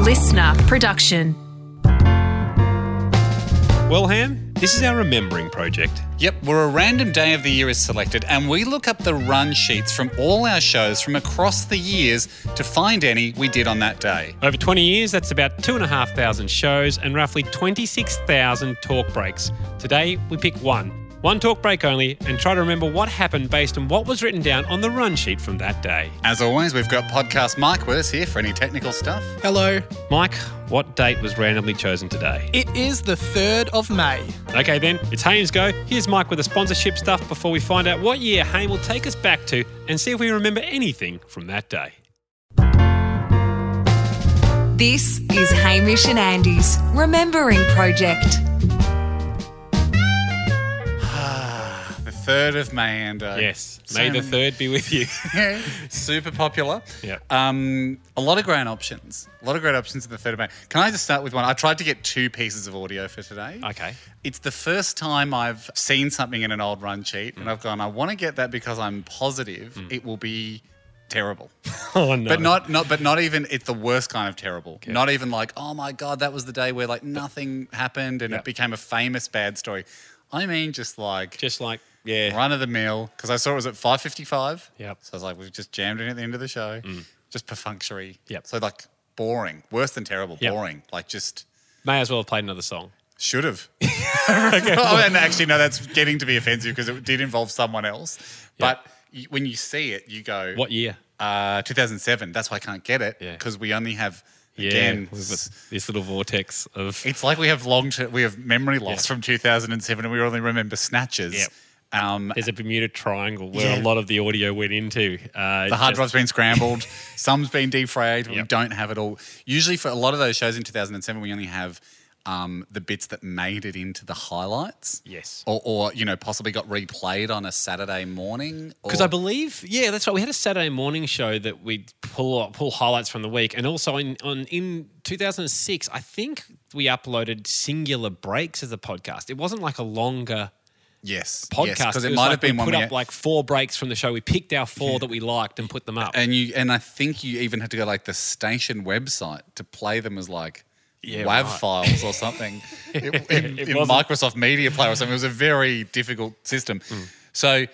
listener production. Well, Ham, this is our remembering project. Yep, where a random day of the year is selected and we look up the run sheets from all our shows from across the years to find any we did on that day. Over 20 years, that's about 2,500 shows and roughly 26,000 talk breaks. Today, we pick one talk break only, and try to remember what happened based on what was written down on the run sheet from that day. As always, we've got podcast Mike with us here for any technical stuff. Hello. Mike, what date was randomly chosen today? It is the 3rd of May. Okay then, it's Haim's go. Here's Mike with the sponsorship stuff before we find out what year Haim will take us back to and see if we remember anything from that day. This is Hamish and Andy's Remembering Project. 3rd of May, and Yes, May the 3rd be with you. super popular. Yep. A lot of great options. A lot of great options in the 3rd of May. Can I just start with one? I tried to get 2 pieces of audio for today. Okay. It's the first time I've seen something in an old run sheet, and I've gone, I want to get that because I'm positive it will be terrible. Oh no. But not even. It's the worst kind of terrible. Okay. Not even like, oh my god, that was the day where like nothing happened and Yep. it became a famous bad story. I mean, just like yeah. run of the mill, because I saw it was at 5:55. Yep. So I was like, we've just jammed in at the end of the show. Just perfunctory. Yep. So like boring, worse than terrible. Yep. Boring. Like just May as well have played another song. should have. Oh, and actually, no, that's getting to be offensive because it did involve someone else. Yep. But when you see it, you go, What year? 2007. That's why I can't get it, Yeah. because we only have Yeah, again. with this little vortex of... It's like we have memory loss from 2007, and we only remember snatches. Yep. Um, There's a Bermuda Triangle where Yeah. a lot of the audio went into. the hard drive's been scrambled. Some's been defrayed. We Yep. don't have it all. Usually, for a lot of those shows in 2007, we only have the bits that made it into the highlights. Yes. Or possibly got replayed on a Saturday morning. Because I believe, yeah, that's right. We had a Saturday morning show that we'd pull highlights from the week, and also in 2006, I think we uploaded singular breaks as a podcast. It wasn't like a longer Yes. podcast because it was might like have been we one put we up like 4 breaks from the show. We picked our 4 that we liked and put them up. and I think you even had to go like the station website to play them as like Yeah, WAV right. files or something in It wasn't- Microsoft Media Player or something. It was a very difficult system. So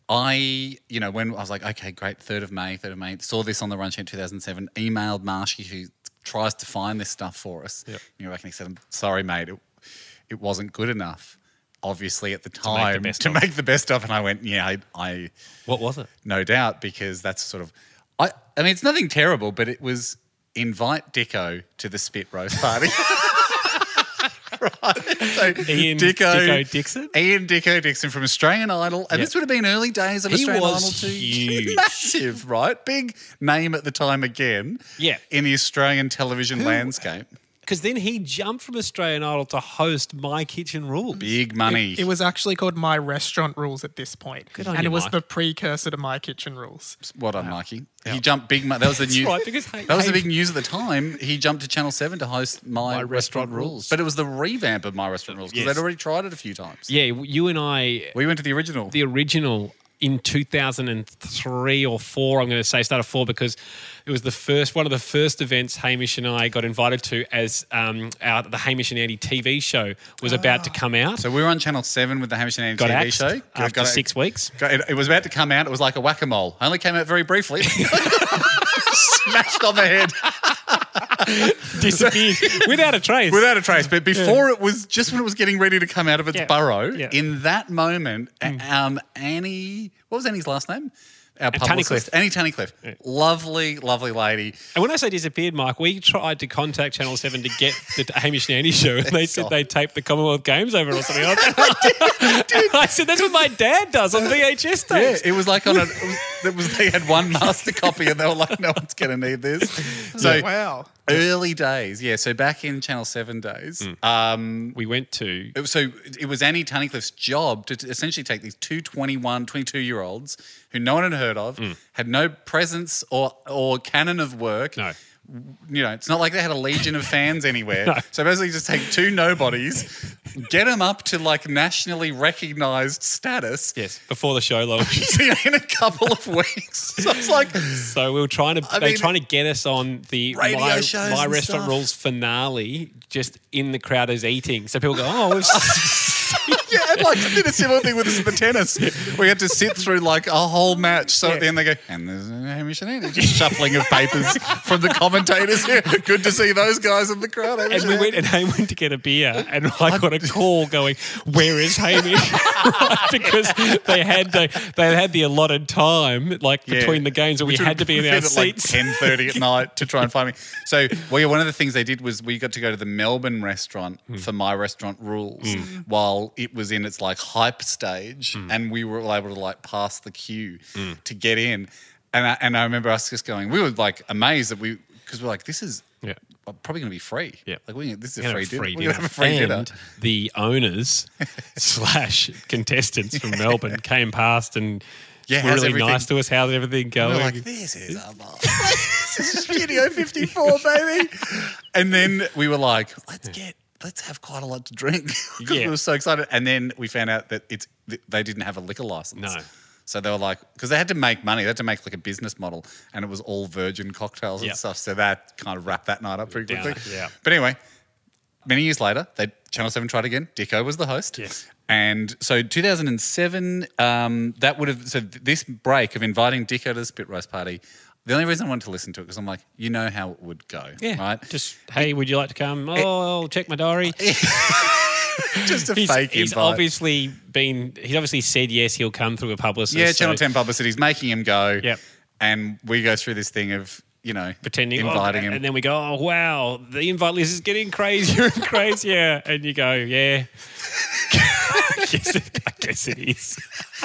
when I was like, okay, great, 3rd of May, saw this on the run sheet in 2007, emailed Marshy, who tries to find this stuff for us. Yep. He said, I'm sorry, mate, it wasn't good enough, obviously, at the make the time, best to of. make the best of. And I went, yeah, I What was it? no doubt, because that's sort of, I mean, it's nothing terrible, but it was invite Dicko to the spit roast party. Right. So Ian Dicko Dixon? Ian Dicko Dixon from Australian Idol. And Yep. this would have been early days of He Australian was Idol too. huge. Massive, right? Big name at the time again. Yeah. In the Australian television landscape. Because then he jumped from Australian Idol to host My Kitchen Rules. Big money. It was actually called My Restaurant Rules at this point. Good on and you, it was Mike. the precursor to My Kitchen Rules. Well done, Mikey. He jumped big money. That was the That's news. right, because that was the big news at the time. He jumped to Channel 7 to host My Restaurant Rules. Rules. But it was the revamp of My Restaurant Rules, because Yes. they'd already tried it a few times. Yeah, you and I, We went to the original. the original in 2003 or 4, I'm going to say started 4 because it was one of the first events Hamish and I got invited to as the Hamish and Andy TV show was about to come out. So we were on Channel 7 with the Hamish and Andy got TV axed show. after 6 weeks. It was about to come out. It was like a whack-a-mole. Only came out very briefly. Smashed on the head. Disappeared without a trace. Without a trace. But before it was, just when it was getting ready to come out of its burrow, Yeah. in that moment, Annie, what was Annie's last name? Our Tunnicliffe. publicist. Annie Tunnicliffe. Lovely, lovely lady. And when I say disappeared, Mike, we tried to contact Channel 7 to get the Hamish and Andy show, and they said they taped the Commonwealth Games over or something like that. I said, that's what my dad does on VHS Yeah, tapes. it was like they had one master copy and they were like, no one's going to need this. So Wow. early days, yeah. So back in Channel 7 days, We went to... it was Annie Tunnicliffe's job to essentially take these 22-year-olds who no one had heard of, had no presence or canon of work, No. it's not like they had a legion of fans anywhere. So basically just take two nobodies, get them up to like nationally recognised status. Yes, before the show launches. In a couple of weeks. So it's like, So we were trying to, they were trying to get us on the Radio shows My and Restaurant stuff. Rules finale just in the crowd as eating. So people go, oh, we've yeah, and like did a similar thing with us in the tennis. We had to sit through like a whole match. So at the end they go, and there's Hamish and Andy, just shuffling of papers from the commentators. Yeah, good to see those guys in the crowd. Hamish And we went, and Hamish went to get a beer, and I got a call going, "Where is Hamish?" Right, because they had the allotted time, like between the games, and we had to be in our at like seats. 10:30 at night to try and find me. So, one of the things they did was we got to go to the Melbourne restaurant for My Restaurant Rules while it was in its like hype stage, and we were able to like pass the queue to get in. And I remember us just going, we were like amazed that because we're like, this is probably going to be free. Yeah. Like this is We're a gonna free have dinner. We're going to have a free dinner. And the owners / contestants from Melbourne came past and Yeah, were how's really everything? nice to us. How's everything going? We're like, this is a this is Studio 54, baby. And then we were like, let's have quite a lot to drink because we were so excited. And then we found out that they didn't have a liquor license. No. So they were like, because they had to make money, they had to make like a business model, and it was all virgin cocktails and stuff. So that kind of wrapped that night up pretty quickly. Yeah. But anyway, many years later, Channel 7 tried again. Dicko was the host. Yes. And so 2007, this break of inviting Dicko to the Spit Roast Party, the only reason I wanted to listen to it because I'm like, you know how it would go, right? Just, hey, would you like to come? Oh, I'll check my diary. Just a He's fake invite. obviously said yes, he'll come through a publicist. Yeah, Channel 10 publicity's making him go. Yep. And we go through this thing of, pretending, inviting him. And then we go, oh, wow, the invite list is getting crazier and crazier. And you go, yeah. I guess it is.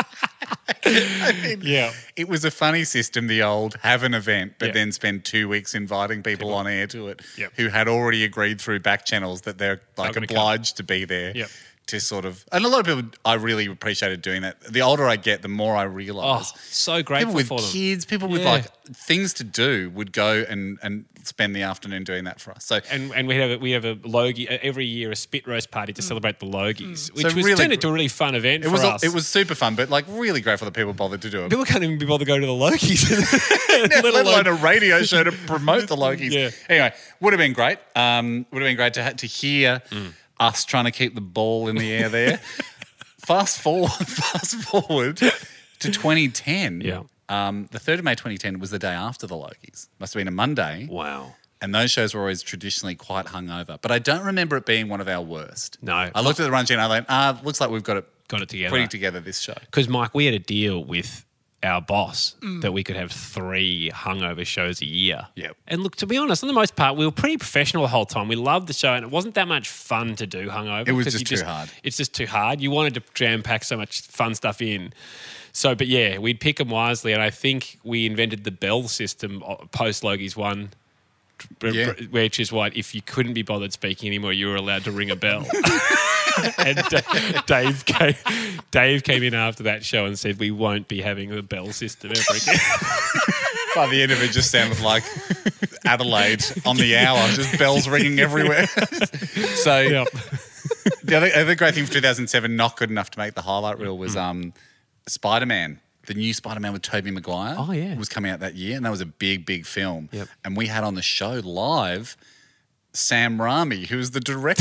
I mean, Yeah. it was a funny system, the old have an event, but Yeah. then spend 2 weeks inviting people on air to it Yep. who had already agreed through back channels that they're like gonna obliged to be there. Yep. To sort of, and a lot of people, I really appreciated doing that. The older I get, the more I realise. Oh, so People grateful with for them. kids, people with Yeah. like things to do would go and spend the afternoon doing that for us. So And we have a Logie every year, a spit roast party to celebrate the Logies, which So was really turned into a really fun event it for was us. it was super fun, but like really grateful that people bothered to do it. People can't even be bothered to go to the Logies, Let alone a radio show to promote the Lokies. Yeah. Anyway, would have been great. Would have been great to hear us trying to keep the ball in the air there. Fast forward to 2010. Yeah. The 3rd of May 2010 was the day after the Lokies. Must have been a Monday. Wow. And those shows were always traditionally quite hungover. But I don't remember it being one of our worst. No. I looked at the run sheet and I went, looks like we've got it together. pretty together this show. Because, Mike, we had a deal with our boss that we could have 3 hungover shows a year. Yep. And look, to be honest, on the most part, we were pretty professional the whole time. We loved the show, and it wasn't that much fun to do hungover. It was 'cause just you too hard. It's just too hard. You wanted to jam pack so much fun stuff in. So, but yeah, we'd pick them wisely, and I think we invented the bell system post Logie's 1. Yeah. Which is why if you couldn't be bothered speaking anymore, you were allowed to ring a bell. And Dave came in after that show and said, we won't be having the bell system ever again. By the end of it, just sounded like Adelaide on the hour, just bells ringing everywhere. So Yep. the other great thing for 2007, not good enough to make the highlight reel, was Spider-Man. The new Spider-Man with Tobey Maguire was coming out that year, and that was a big, big film. Yep. And we had on the show live Sam Raimi, who was the director.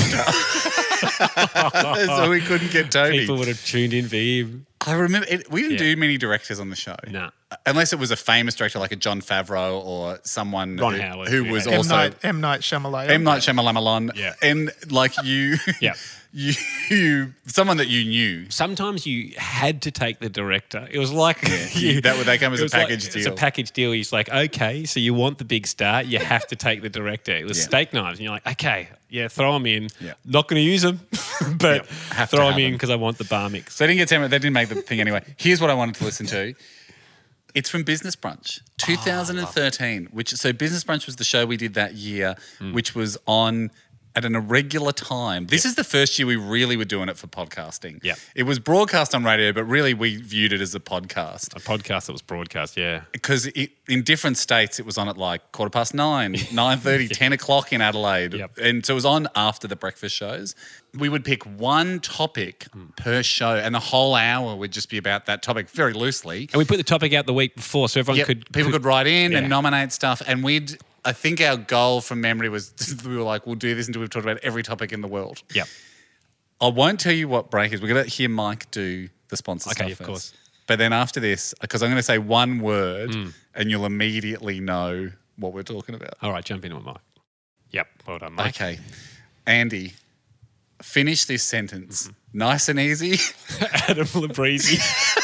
So we couldn't get Toby. People would have tuned in for him. I remember we didn't do many directors on the show. No. Unless it was a famous director like a John Favreau or someone Ron Howard, who yeah. was M. also M. Night Shyamalan. M. Night Shyamalan. Yeah. And like you, Yeah. you someone that you knew. Sometimes you had to take the director. It was like That came as it a was like- package It's deal. a package deal. He's like, okay, so you want the big star, you have to take the director. It was Yeah. Steak Knives, and you're like, okay, yeah, throw him in. Yeah. Not going to use them, but Have to throw him have in him. because I want the bar mix. So they didn't get Sam. They didn't make the thing anyway. Here's what I wanted to listen to. It's from Business Brunch, 2013. Business Brunch was the show we did that year, which was on at an irregular time. This is the first year we really were doing it for podcasting. Yep. It was broadcast on radio, but really we viewed it as a podcast. A podcast that was broadcast, yeah. Because in different states, it was on at like 9:15, 9:30, 10 o'clock in Adelaide. Yep. And so it was on after the breakfast shows. We would pick one topic per show, and the whole hour would just be about that topic very loosely. And we put the topic out the week before so everyone People could write in Yeah. and nominate stuff. And I think our goal from memory was we were like, we'll do this until we've talked about every topic in the world. Yep. I won't tell you what break is. We're going to hear Mike do the sponsor stuff Okay, of first. course. But then after this, because I'm going to say one word and you'll immediately know what we're talking about. All right, jump into it, Mike. Yep, well done, Mike. Okay. Andy, finish this sentence. Nice and easy. Adam Labrezy.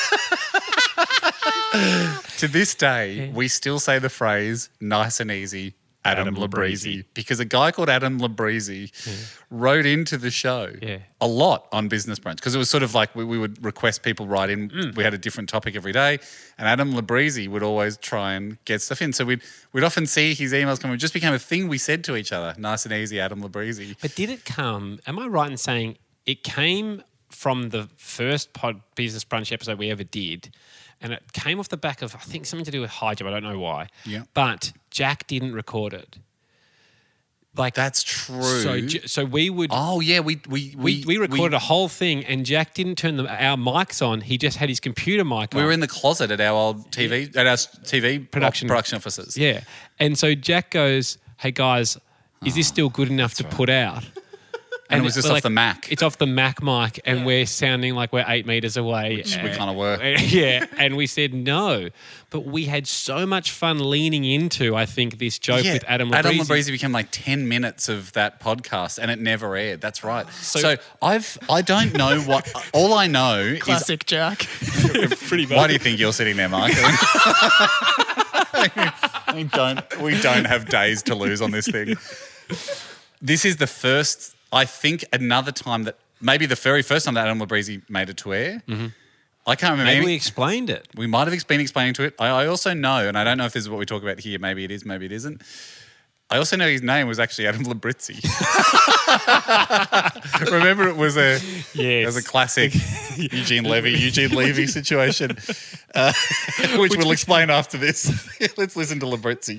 To this day, we still say the phrase nice and easy, Adam Labrezy. Because a guy called Adam Labrezy wrote into the show a lot on Business Brunch. Because it was sort of like we would request people write in. We had a different topic every day. And Adam Labrezy would always try and get stuff in. So we'd often see his emails come. It just became a thing we said to each other. Nice and easy, Adam Labrezy. But did it come, am I right in saying it came from the first Business Brunch episode we ever did, and it came off the back of, I think, something to do with high jump. I don't know why. Yeah. But Jack didn't record it. Like That's true. So we would. Oh, yeah. We recorded a whole thing, and Jack didn't turn our mics on. He just had his computer mic on. We were in the closet at our old TV, at our TV Production offices. Yeah. And so Jack goes, "Hey guys, is this still good enough to put out?" And it was just we're off the Mac. It's off the Mac mic, and we're sounding like we're 8 meters away. Which we kind of were. Yeah. And we said no. But we had so much fun leaning into, I think, this joke with Adam Labrezy. Adam Labrezy became like 10 minutes of that podcast and it never aired. That's right. So I don't know what, all I know Classic Jack. Pretty is, much. why do you think you're sitting there, Mark? we don't have days to lose on this thing. This is the first, I think, another time that, maybe the very first time that Adam Labrezy made it to air. Mm-hmm. I can't remember. Maybe we explained it. We might have been explaining to it. I also know, and I don't know if this is what we talk about here. Maybe it is, maybe it isn't. I also know his name was actually Adam Labrezy. Remember, it was a classic Eugene Levy situation, which we'll explain after this. Let's listen to Labrezy.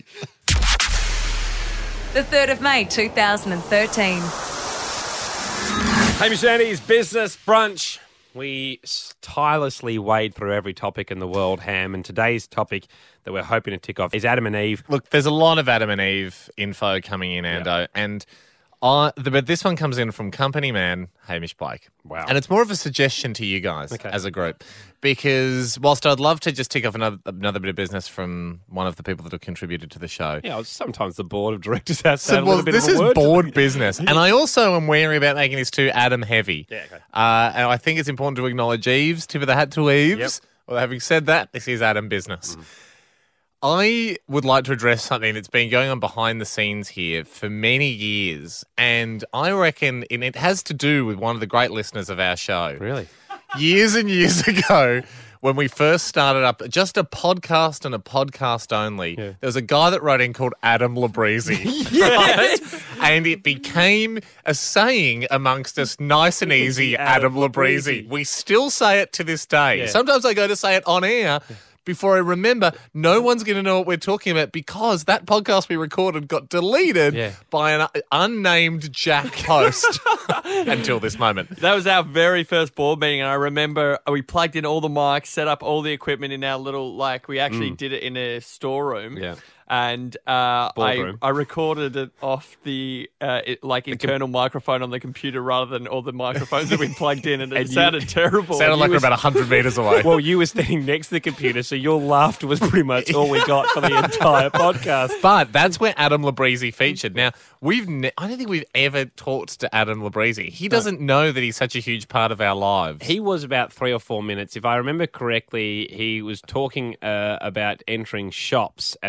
The 3rd of May 2013. Hamish and Andy's Business Brunch. We tirelessly wade through every topic in the world, Ham, and today's topic that we're hoping to tick off is Adam and Eve. Look, there's a lot of Adam and Eve info coming in, Ando, and but this one comes in from company man Hamish Pike. Wow. And it's more of a suggestion to you guys as a group, because whilst I'd love to just tick off another bit of business from one of the people that have contributed to the show. Yeah, sometimes the board of directors has to So, have a little bit this of a is word. board business. And I also am wary about making this too Adam heavy. Yeah, okay. And I think it's important to acknowledge Eve's, tip of the hat to Eve's. Yep. Well, having said that, this is Adam business. I would like to address something that's been going on behind the scenes here for many years. And I reckon it has to do with one of the great listeners of our show. Really? Years and years ago, when we first started up just a podcast and a podcast only, there was a guy that wrote in called Adam Labrezy. Yes! And it became a saying amongst us, nice and easy, Adam Labrezy. We still say it to this day. Yeah. Sometimes I go to say it on air before I remember, no one's going to know what we're talking about because that podcast we recorded got deleted by an unnamed Jack post until this moment. That was our very first board meeting, and I remember we plugged in all the mics, set up all the equipment in our little, we actually did it in a storeroom. Yeah. And Boardroom. I recorded it off the internal microphone on the computer rather than all the microphones that we plugged in, and it sounded terrible. Sounded like we're about 100 metres away. Well, you were standing next to the computer, so your laughter was pretty much all we got for the entire podcast. But that's where Adam Labrezy featured. Now, I don't think we've ever talked to Adam Labrezy. He doesn't know that he's such a huge part of our lives. He was about 3 or 4 minutes. If I remember correctly, he was talking about entering shops, and the beep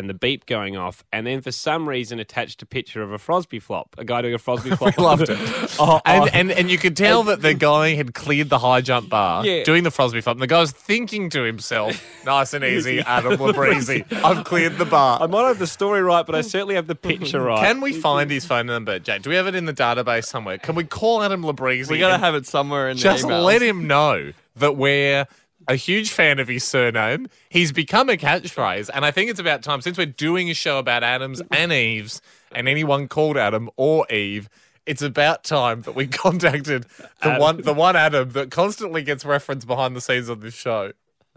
flip going off, and then for some reason attached a picture of a Frosby flop, a guy doing a Frosby flop. We loved it. And you could tell that the guy had cleared the high jump bar doing the Frosby flop. And the guy was thinking to himself, nice and easy, Adam Labrizzi, I've cleared the bar. I might have the story right, but I certainly have the picture right. Can we find his phone number, Jake? Do we have it in the database somewhere? Can we call Adam Labrizzi? We got to have it somewhere in the just emails. let him know that we're a huge fan of his surname. He's become a catchphrase, and I think it's about time, since we're doing a show about Adams and Eves and anyone called Adam or Eve, it's about time that we contacted the one Adam that constantly gets referenced behind the scenes on this show.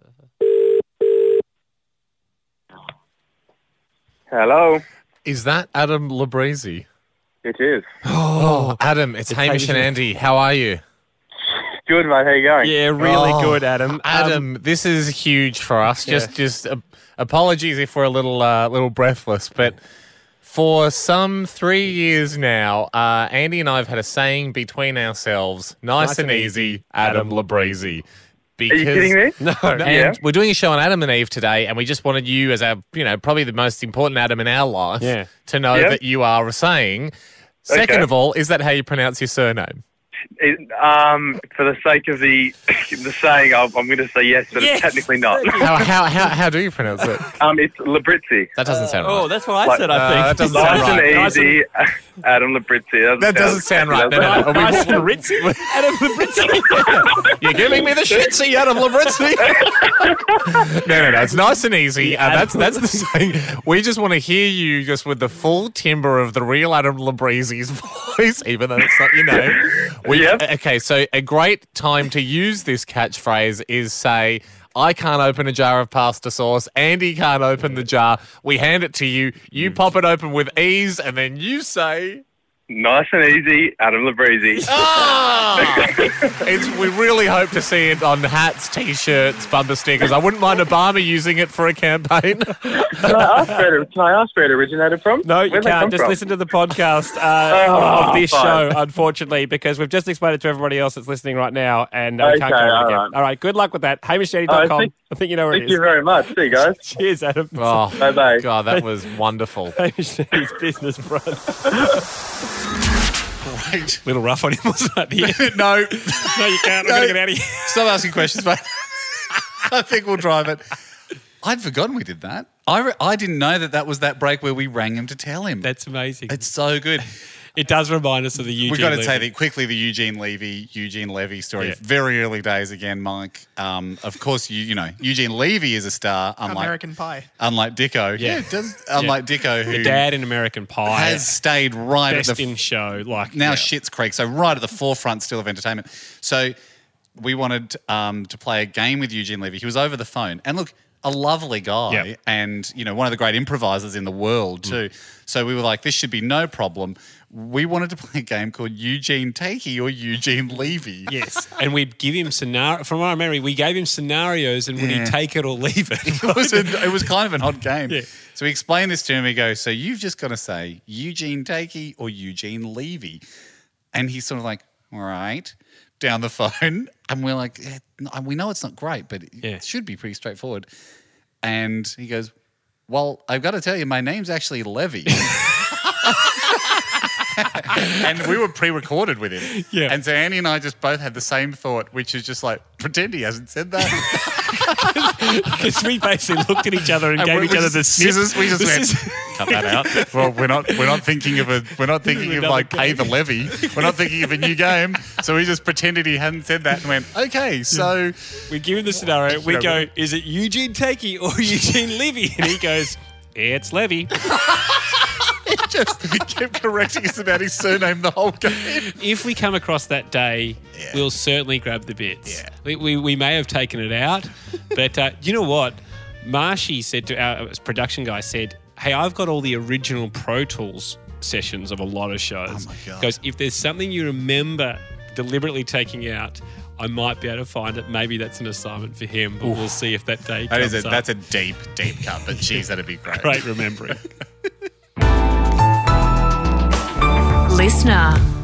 Hello. Is that Adam Labrizzi? It is. Oh, Adam, it's Hamish and Andy. How are you? Good, mate. How you going? Yeah, really good, Adam. Adam, this is huge for us. Just apologies if we're a little breathless, but for some 3 years now, Andy and I have had a saying between ourselves: nice and easy, Adam Labrizzi. Because, are you kidding me? No. And we're doing a show on Adam and Eve today, and we just wanted you, as our, probably the most important Adam in our life, to know that you are a saying. Second of all, is that how you pronounce your surname? For the sake of the saying, I'm going to say yes, but it's technically not. How do you pronounce it? It's Labrizzi. That doesn't sound right. Oh, that's what I said, I think. That doesn't sound right. Nice and easy, Adam Labrizzi. That doesn't sound right. No. Nice and ritzy. Adam Labrizzi. You're giving me the shitsy, Adam Labrizzi. No. It's nice and easy. That's the saying. We just want to hear you just with the full timbre of the real Adam Labrizzi's voice, even though it's not your name. Okay, so a great time to use this catchphrase is say, I can't open a jar of pasta sauce. Andy can't open the jar. We hand it to you. You pop it open with ease, and then you say... Nice and easy, Adam Labrizzi. We really hope to see it on hats, T-shirts, bumper stickers. I wouldn't mind Obama using it for a campaign. Can I ask where it originated from? No, you can't. Just listen to the podcast of this show, unfortunately, because we've just explained it to everybody else that's listening right now, and we can't go over it again. All right, good luck with that. HamishAndy.com. I think you know where it is. Thank you very much. See you guys. Cheers, Adam. Oh, bye-bye. God, that was wonderful. Hamish Andy's business front. Great. Little rough on him, wasn't it? No, you can't. We're going to get out of here. Stop asking questions, mate. I think we'll drive it. I'd forgotten we did that. I didn't know that was that break where we rang him to tell him. That's amazing. It's so good. It does remind us of the Eugene We've got to Levy. say the Eugene Levy story. Yeah. Very early days again, Mike. Of course, Eugene Levy is a star. American Pie. Unlike Dicko. Yeah. It does. Unlike Dicko, who The dad in American Pie has stayed right best at the in show. now Schitt's Creek, so right at the forefront still of entertainment. So we wanted to play a game with Eugene Levy. He was over the phone. And look, a lovely guy and, one of the great improvisers in the world too. So we were like, this should be no problem. We wanted to play a game called Eugene Takey or Eugene Levy. Yes. And we'd give him from our memory, we gave him scenarios and would he take it or leave it? It was kind of an odd game. Yeah. So we explained this to him. We go, so you've just got to say Eugene Takey or Eugene Levy. And he's sort of like, all right, down the phone. And we're like, we know it's not great, but it should be pretty straightforward. And he goes, well, I've got to tell you, my name's actually Levy. And we were pre-recorded with him. Yeah. And so Andy and I just both had the same thought, which is just like, pretend he hasn't said that. Because we basically looked at each other and gave each other the scissors. We just went, is- cut that out. Well, we're not thinking of like pay the levy. We're not thinking of a new game. So we just pretended he hadn't said that and went, okay, so We give him the scenario. We go, is it Eugene Takey or Eugene Levy? And he goes, it's Levy. just kept correcting us about his surname the whole game. If we come across that day, we'll certainly grab the bits. Yeah. We may have taken it out, but you know what? Marshy said to our production guy, said, hey, I've got all the original Pro Tools sessions of a lot of shows. Oh, my God. Goes, if there's something you remember deliberately taking out, I might be able to find it. Maybe that's an assignment for him, but we'll see if that day comes up. That's a deep cut, but geez, that'd be great. Great remembering. Listener.